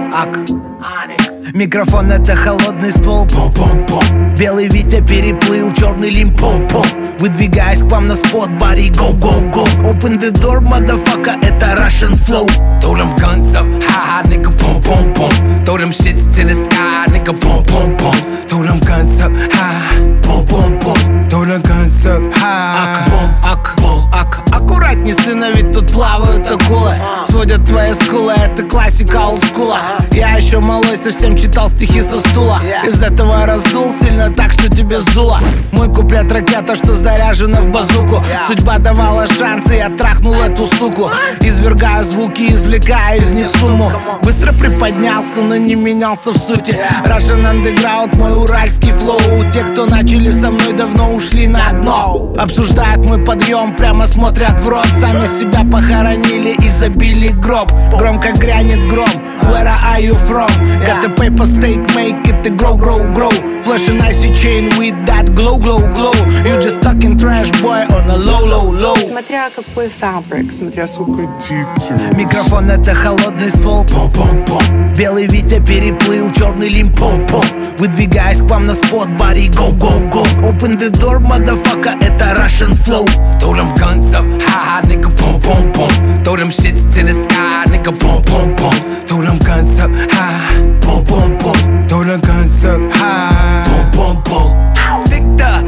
Ак, микрофон — это холодный ствол. Белый Витя переплыл черный Лимпопо. Выдвигаясь к вам на спот, body go, go, go. Open the door, motherfucker, это Russian flow. Throw them guns up, high, nigga, boom, boom, boom. Throw them shits to the sky, nigga, boom, boom, boom. Throw them guns up, high, boom, boom, boom. Throw them guns up, high, Ак, аккуратней, сына, ведь тут плавают акулы. Сводят твои скулы, это классика олдскула. Я еще малой совсем читал стихи со стула. Из этого раздул сильно так, что тебе сдуло. Мой куплет ракета, что заряжена в базуку. Судьба давала шансы, я трахнул эту суку. Извергаю звуки, извлекаю из них сумму. Быстро приподнялся, но не менялся в сути. Russian Underground, мой уральский флоу. Те, кто начали со мной, давно ушли на дно. Обсуждают мой подъем, прямо смотрят в рот. Сами себя похоронили и забили гроб. Громко грянет гром. Where are you from? Got the paper stake, make it to grow, grow, grow. Flash an icy chain with that glow, glow, glow. You just talking trash, boy, on a low, low, low. Смотря какой фабрик, смотря сколько дикций. Микрофон — это холодный ствол. Белый Витя переплыл черный Лимпопо. Выдвигаясь к вам на спот, body go, go, go. Open the door, motherfucker, это Russian flow. Throw them guns up, high, nigga, boom, boom, boom. Throw them shits to the sky, nigga, boom, boom, boom. Throw them guns up, high, boom, boom, boom. Throw them guns up, high, boom, boom, boom. Victor,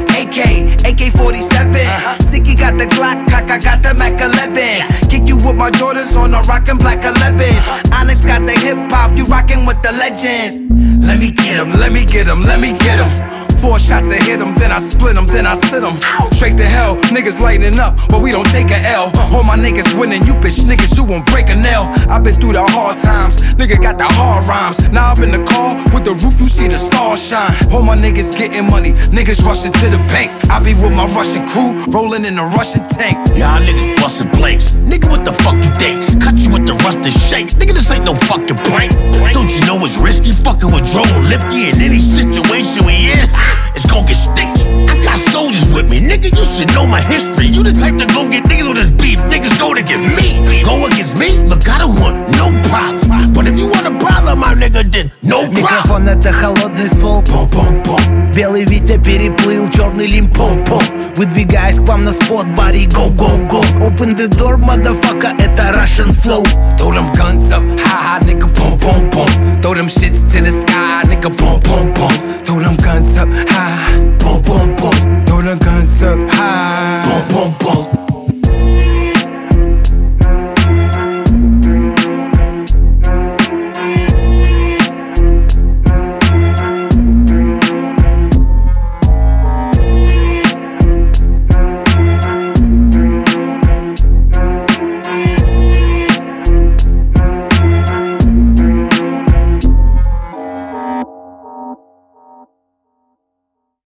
AK-47. Sticky got the Glock, cock, I got the Mac 11. Kick you with my Jordans on the rockin' black 11s. Onyx got the hip hop, you rockin' with the legends. Let me get him, let me get him, let me get him. 4 shots and hit him, then I split him, then I sit him. Straight to hell, niggas lighting up, but we don't take a L. All my niggas winning, you bitch niggas, you won't break a nail. I've been through the hard times, nigga got the hard rhymes. Now I'm in the car, with the roof, you see the stars shine. All my niggas getting money, niggas rushing to the bank. I be with my Russian crew, rolling in a Russian tank. Y'all niggas bustin' blanks. Nigga, what the fuck you think? Cut you with the Russian shake. Nigga, this ain't no fucking prank. Don't you know it's risky fucking with Joe Lipke in any situation we in? It's gon' get sticky. I got soldiers with me, nigga. You should know my history. You the type to go get niggas with this beef. Niggas go to get me. Go against me? Look, I don't want no problem. But if you want a problem, my nigga, then no problem. Микрофон — это холодный ствол. Белый Витя переплыл черный Лимпопо. Выдвигаясь к вам на спот, body go, go, go. Open the door, motherfucker, это Russian flow. Throw them guns up, high, nigga, boom, boom, boom. Throw them shits to the sky, nigga, boom, boom, boom. Throw them guns up, high, boom, boom, boom.